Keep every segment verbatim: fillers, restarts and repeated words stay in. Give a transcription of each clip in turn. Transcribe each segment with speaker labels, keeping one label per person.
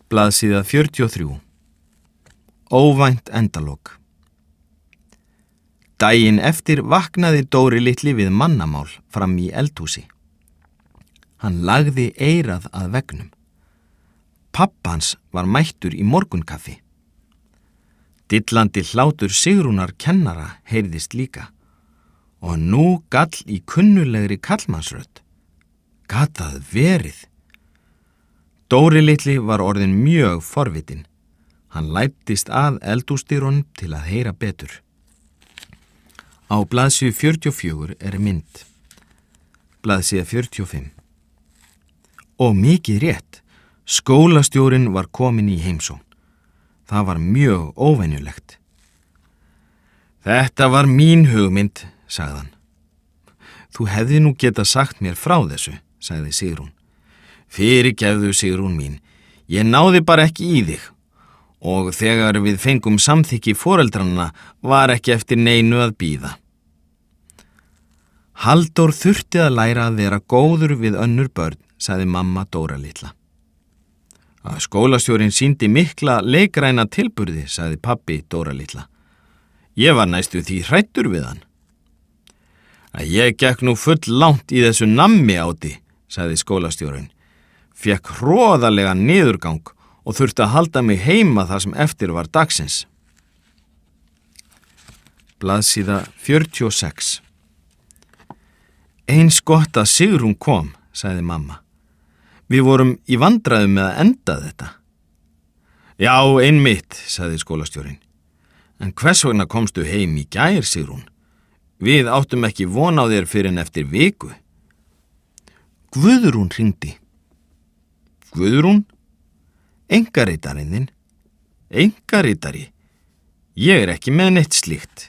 Speaker 1: Blaðsíða fjörutíu og þrjú. Óvænt endalok. Daginn eftir vaknaði Dóri litli við mannamál fram í eldhúsi. Hann lagði eyrað að veggnum. Pabbi hans var mættur í morgunkaffi. Dillandi hlátur Sigrúnar kennara heyrðist líka og nú gall í kunnulegri kallmannsrödd. Gat það verið? Dóri litli var orðinn mjög forvitinn. Hann læddist að eldhúsdyrunum til að heyra betur. Á blaðsíðu fjörutíu og fjögur er mynd. Blaðsíða fjörutíu og fimm. Og mikið rétt, skólastjórinn var kominn í heimsókn. Það var mjög óvenjulegt. Þetta var mín hugmynd, sagði hann. Þú hefði nú getað sagt mér frá þessu, sagði Sigrún. Fyrirgefðu, Sigrún mín, ég náði bara ekki í þig og þegar við fengum samþykki foreldranna var ekki eftir neinu að bíða. Halldór þurfti að læra að vera góður við önnur börn, sagði mamma Dóra litla. Að skólastjórinn sýndi mikla leikræna tilburði, sagði pabbi Dóra litla. Ég var næstu því hræddur við hann. Að ég gekk nú full langt í þessu nammi áti, sagði skólastjórinn. Fekk hroðalega niðurgang og þurfti að halda mig heima þar sem eftir var dagsins. Blaðsíða fjörutíu og sex. Eins gott að Sigrún kom, sagði mamma. Við vorum í vandræðum með að enda þetta. Já, einmitt, sagði skólastjórinn. En hvers vegna komstu heim í gær, Sigrún? Við áttum ekki von á þér fyrir en eftir viku. Guðrún hringdi. Guðrún? Einkarittarinn þinn? Einkaritari? Ég er ekki með neitt slíkt.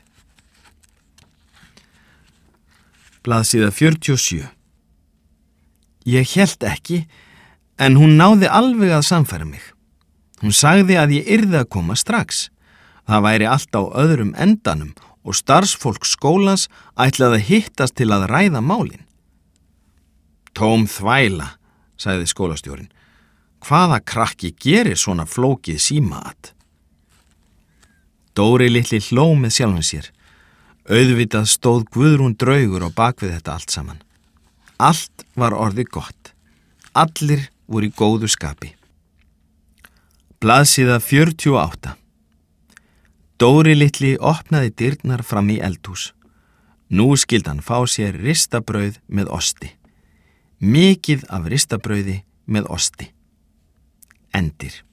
Speaker 1: Blaðsíða fjörutíu og sjö. Ég hélt ekki, en hún náði alveg að samfæra mig. Hún sagði að ég yrði að koma strax. Það væri allt á öðrum endanum og starfsfólk skólans ætlaði að hittast til að ræða málin. Tóm þvæla, sagði skólastjórinn. Hvaða krakki gerir svona flókið símaat? Dóri litli hló með sjálfum sér. Auðvitað stóð Guðrún draugur á bakvið þetta allt saman. Allt var orðið gott. Allir voru í góðu skapi. Blaðsíða fjörutíu og átta. Dóri litli opnaði dyrnar fram í eldhús. Nú skildi hann fá sér ristabrauð með osti. Mikið af ristabrauði með osti. Endir.